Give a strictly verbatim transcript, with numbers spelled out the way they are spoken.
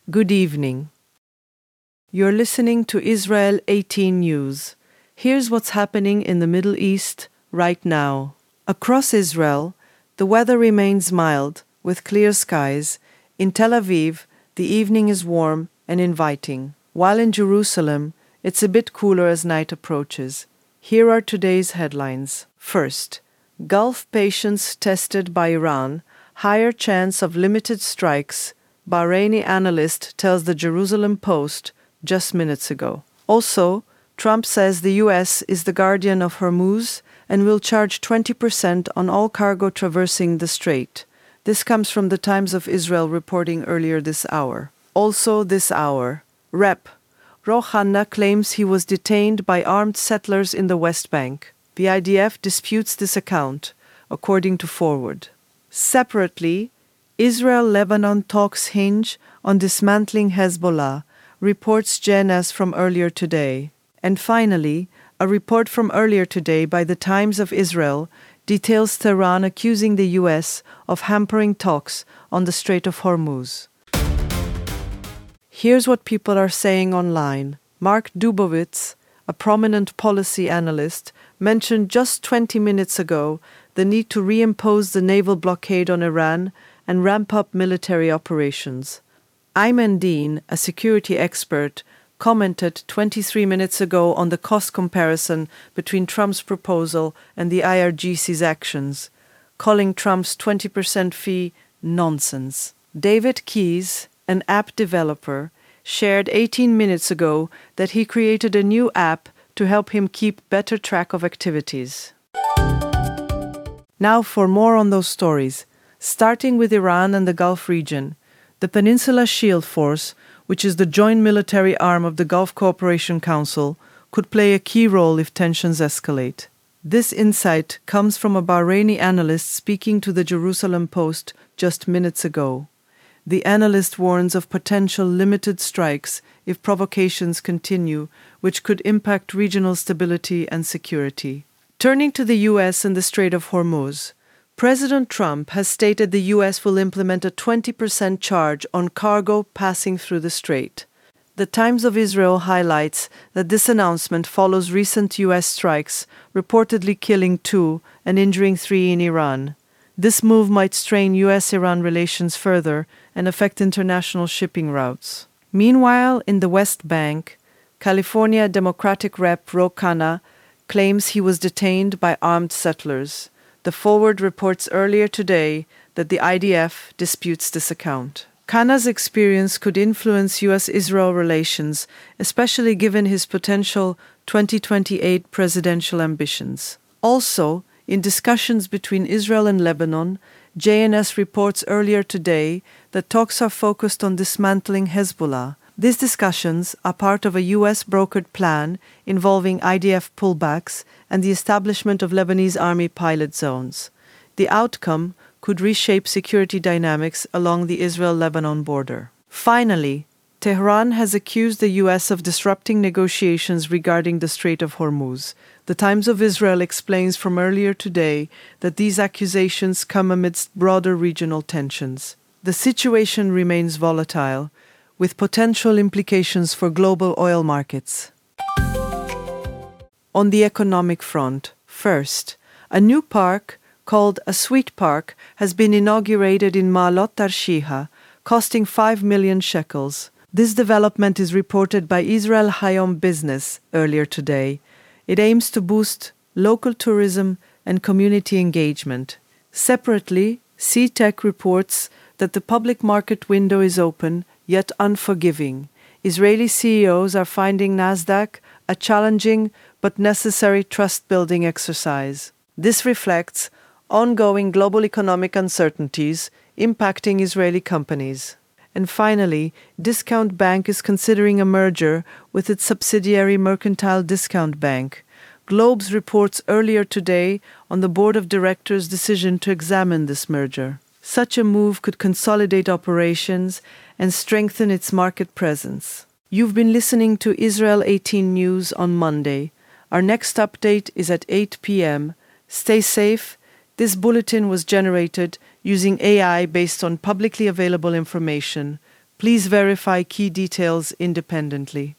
Good evening. You're listening to Israel eighteen News. Here's what's happening in the Middle East right now. Across Israel, the weather remains mild, with clear skies. In Tel Aviv, the evening is warm and inviting, while in Jerusalem, it's a bit cooler as night approaches. Here are today's headlines. First, Gulf patients tested by Iran, higher chance of limited strikes, Bahraini analyst tells the Jerusalem Post just minutes ago. Also, Trump says the U S is the guardian of Hormuz and will charge twenty percent on all cargo traversing the strait. This comes from the Times of Israel reporting earlier this hour. Also this hour, Rep. Rouhani claims he was detained by armed settlers in the West Bank. The I D F disputes this account, according to Forward. Separately, Israel-Lebanon talks hinge on dismantling Hezbollah, reports J N S from earlier today. And finally, a report from earlier today by the Times of Israel details Tehran accusing the U S of hampering talks on the Strait of Hormuz. Here's what people are saying online. Mark Dubowitz, a prominent policy analyst, mentioned just twenty minutes ago the need to reimpose the naval blockade on Iran and ramp up military operations. Ayman Dean, a security expert, commented twenty-three minutes ago on the cost comparison between Trump's proposal and the I R G C's actions, calling Trump's twenty percent fee nonsense. David Keyes, an app developer, shared eighteen minutes ago that he created a new app to help him keep better track of activities. Now for more on those stories. Starting with Iran and the Gulf region, the Peninsula Shield Force, which is the joint military arm of the Gulf Cooperation Council, could play a key role if tensions escalate. This insight comes from a Bahraini analyst speaking to the Jerusalem Post just minutes ago. The analyst warns of potential limited strikes if provocations continue, which could impact regional stability and security. Turning to the U S and the Strait of Hormuz, President Trump has stated the U S will implement a twenty percent charge on cargo passing through the strait. The Times of Israel highlights that this announcement follows recent U S strikes, reportedly killing two and injuring three in Iran. This move might strain U S Iran relations further and affect international shipping routes. Meanwhile, in the West Bank, California Democratic Rep Rouhani claims he was detained by armed settlers. The Forward reports earlier today that the I D F disputes this account. Khanna's experience could influence U S Israel relations, especially given his potential twenty twenty-eight presidential ambitions. Also, in discussions between Israel and Lebanon, J N S reports earlier today that talks are focused on dismantling Hezbollah. These discussions are part of a U S-brokered plan involving I D F pullbacks and the establishment of Lebanese army pilot zones. The outcome could reshape security dynamics along the Israel-Lebanon border. Finally, Tehran has accused the U S of disrupting negotiations regarding the Strait of Hormuz. The Times of Israel explains from earlier today that these accusations come amidst broader regional tensions. The situation remains volatile, with potential implications for global oil markets. On the economic front, first, a new park called a Sweet Park has been inaugurated in Ma'alot Tarshiha, costing five million shekels. This development is reported by Israel Hayom Business earlier today. It aims to boost local tourism and community engagement. Separately, C-Tech reports that the public market window is open, yet unforgiving. Israeli C E Os are finding Nasdaq a challenging but necessary trust-building exercise. This reflects ongoing global economic uncertainties impacting Israeli companies. And finally, Discount Bank is considering a merger with its subsidiary Mercantile Discount Bank. Globes reports earlier today on the board of directors' decision to examine this merger. Such a move could consolidate operations and strengthen its market presence. You've been listening to Israel eighteen News on Monday. Our next update is at eight p.m. Stay safe. This bulletin was generated using A I based on publicly available information. Please verify key details independently.